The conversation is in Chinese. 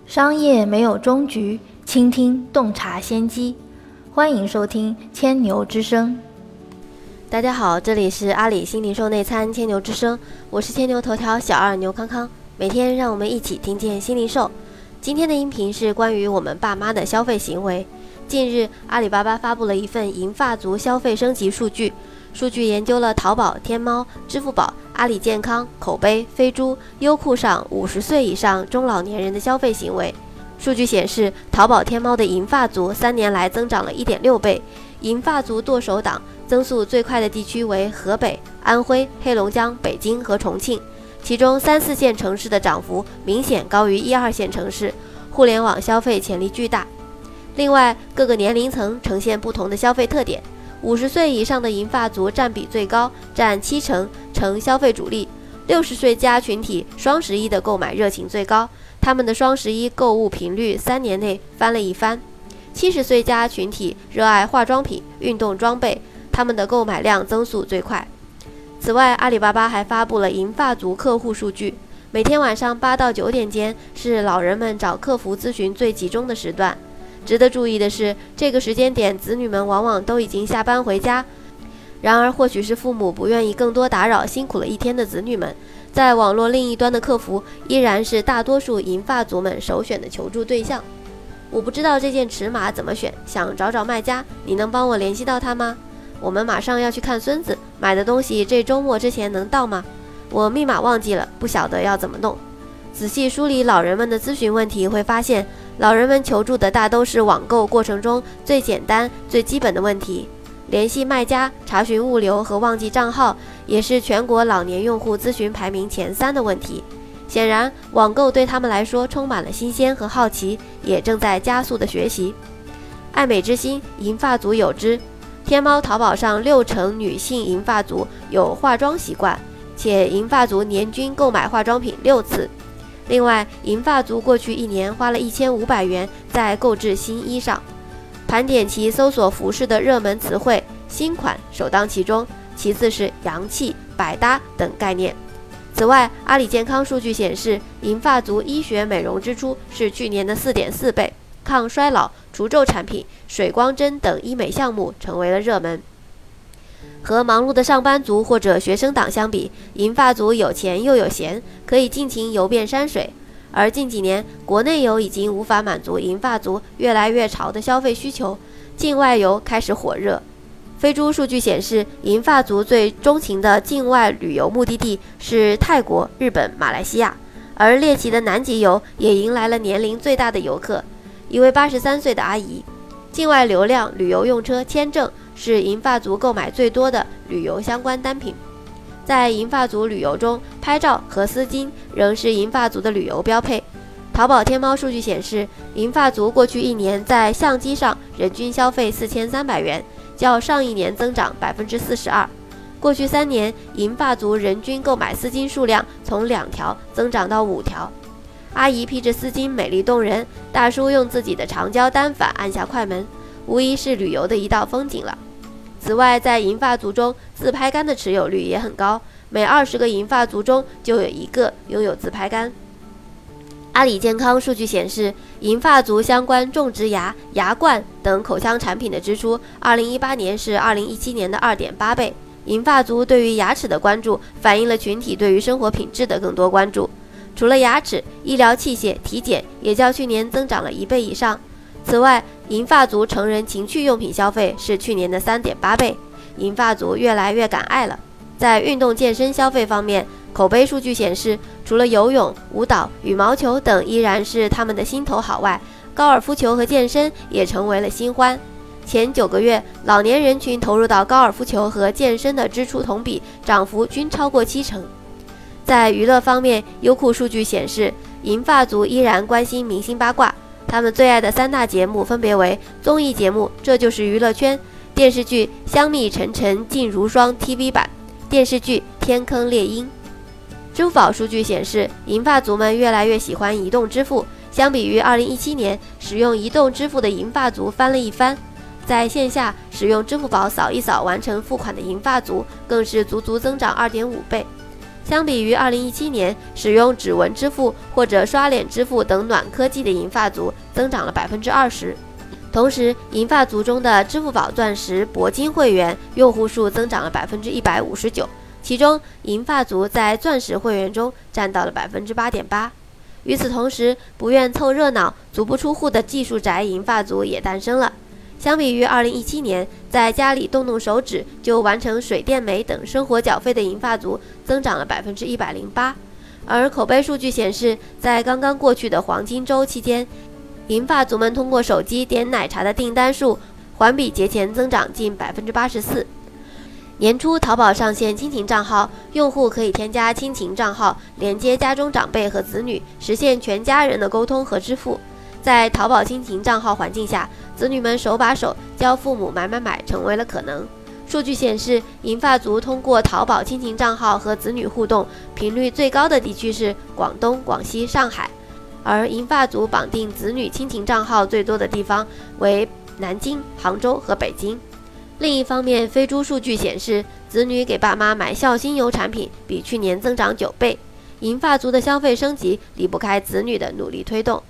商业没有终局，倾听洞察先机。欢迎收听千牛之声。 大家好，这里是阿里新零售内参千牛之声，我是千牛头条小二牛康康。每天让我们一起听见新零售。今天的音频是关于我们爸妈的消费行为。近日，阿里巴巴发布了一份银发族消费升级数据。数据研究了淘宝、天猫、支付宝、阿里健康、口碑、飞猪、优酷上50岁以上中老年人的消费行为。数据显示，淘宝、天猫的银发族3年来增长了 1.6 倍，银发族剁手党增速最快的地区为河北、安徽、黑龙江、北京和重庆，其中3、4线城市的涨幅明显高于1、2线城市，互联网消费潜力巨大。另外，各个年龄层呈现不同的消费特点。50岁以上的银发族占比最高，占70%，成消费主力。60岁加群体双11的购买热情最高，他们的双11购物频率3年内翻了一番。70岁加群体热爱化妆品、运动装备，他们的购买量增速最快。此外，阿里巴巴还发布了银发族客户数据，每天晚上8到9点间是老人们找客服咨询最集中的时段。值得注意的是，这个时间点子女们往往都已经下班回家。然而，或许是父母不愿意更多打扰辛苦了一天的子女们，在网络另一端的客服依然是大多数银发族们首选的求助对象。我不知道这件尺码怎么选，想找找卖家，你能帮我联系到他吗？我们马上要去看孙子，买的东西这周末之前能到吗？我密码忘记了，不晓得要怎么弄。仔细梳理老人们的咨询问题，会发现老人们求助的大都是网购过程中最简单、最基本的问题。联系卖家、查询物流和忘记账号，也是全国老年用户咨询排名前3的问题。显然，网购对他们来说充满了新鲜和好奇，也正在加速的学习。爱美之心，银发族有之。天猫、淘宝上60%女性银发族有化妆习惯，且银发族年均购买化妆品6次。另外，银发族过去1年花了1500元在购置新衣上。盘点其搜索服饰的热门词汇，新款首当其冲，其次是洋气、百搭等概念。此外，阿里健康数据显示，银发族医学美容支出是去年的 4.4 倍，抗衰老、除皱产品、水光针等医美项目成为了热门。和忙碌的上班族或者学生党相比，银发族有钱又有闲，可以尽情游遍山水。而近几年，国内游已经无法满足银发族越来越潮的消费需求，境外游开始火热。飞猪数据显示，银发族最钟情的境外旅游目的地是泰国、日本、马来西亚，而猎奇的南极游也迎来了年龄最大的游客，一位83岁的阿姨。境外流量、旅游用车、签证是银发族购买最多的旅游相关单品。在银发族旅游中，拍照和丝巾仍是银发族的旅游标配。淘宝、天猫数据显示，银发族过去1年在相机上人均消费4300元，较上一年增长42%。过去3年，银发族人均购买丝巾数量从2条增长到5条。阿姨披着丝巾美丽动人，大叔用自己的长焦单反按下快门，无疑是旅游的一道风景了。此外，在银发族中，自拍杆的持有率也很高，每20个银发族中就有1个拥有自拍杆。阿里健康数据显示，银发族相关种植牙、牙冠等口腔产品的支出，2018年是2017年的2.8倍。银发族对于牙齿的关注，反映了群体对于生活品质的更多关注。除了牙齿，医疗器械、体检也较去年增长了1倍以上。此外，银发族成人情趣用品消费是去年的3.8倍，银发族越来越敢爱了。在运动健身消费方面，口碑数据显示，除了游泳、舞蹈、羽毛球等依然是他们的心头好外，高尔夫球和健身也成为了新欢。前9个月，老年人群投入到高尔夫球和健身的支出同比涨幅均超过70%。在娱乐方面，优酷数据显示，银发族依然关心明星八卦，他们最爱的3大节目分别为综艺节目《这就是娱乐圈》、电视剧《香蜜沉沉烬如霜》TV 版、电视剧《天坑猎鹰》。支付宝数据显示，银发族们越来越喜欢移动支付，相比于2017年，使用移动支付的银发族翻了一番。在线下使用支付宝扫一扫完成付款的银发族更是足足增长2.5倍。 相比于2017年，使用指纹支付或者刷脸支付等暖科技的银发族增长了20%。同时，银发族中的支付宝钻石、铂金会员用户数增长了159%，其中银发族在钻石会员中占到了8.8%。与此同时，不愿凑热闹、足不出户的技术宅银发族也诞生了。相比于2017年，在家里动动手指就完成水电煤等生活缴费的银发族增长了108%。而口碑数据显示，在刚刚过去的黄金周期间，银发族们通过手机点奶茶的订单数环比节前增长近84%。年初，淘宝上线亲情账号，用户可以添加亲情账号，连接家中长辈和子女，实现全家人的沟通和支付。在淘宝亲情账号环境下，子女们手把手教父母买成为了可能。数据显示，银发族通过淘宝亲情账号和子女互动频率最高的地区是广东、广西、上海，而银发族绑定子女亲情账号最多的地方为南京、杭州和北京。另一方面，飞猪数据显示，子女给爸妈买孝心油产品比去年增长9倍。银发族的消费升级离不开子女的努力推动。